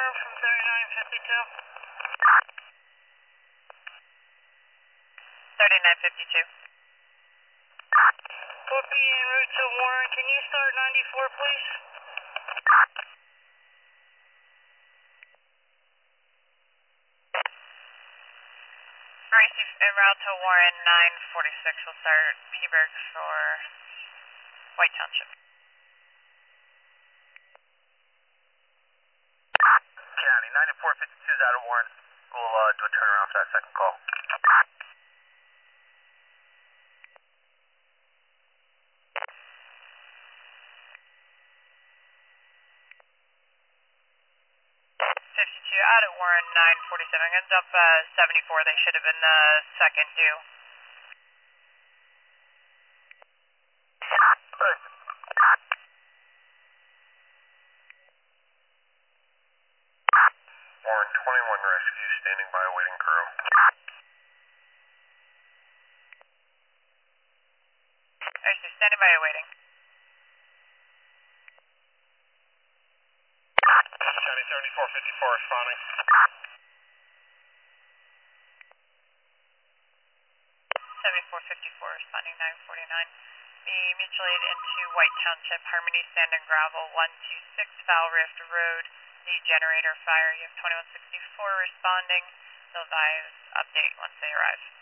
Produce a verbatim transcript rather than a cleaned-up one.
Warren from thirty-nine fifty-two. thirty-nine fifty-two. Copy en route to Warren. Can you start ninety-four, please? Gracie en route to Warren nine forty-six. We'll start Peaburg for White Township. County, ninety-four fifty-two is out of Warren. We'll uh, do a turnaround for that second call. fifty-two out at Warren nine forty-seven. I'm going to dump uh, seventy-four. They should have been the second due. Warren twenty-one rescue standing by awaiting crew. Actually, standing by awaiting. County seventy-four fifty-four responding. seventy-four fifty-four responding nine forty-nine. The mutual aid into White Township, Harmony Sand and Gravel, one two six Foul Rift Road. The generator fire. You have twenty-one sixty-four responding. They'll advise update once they arrive.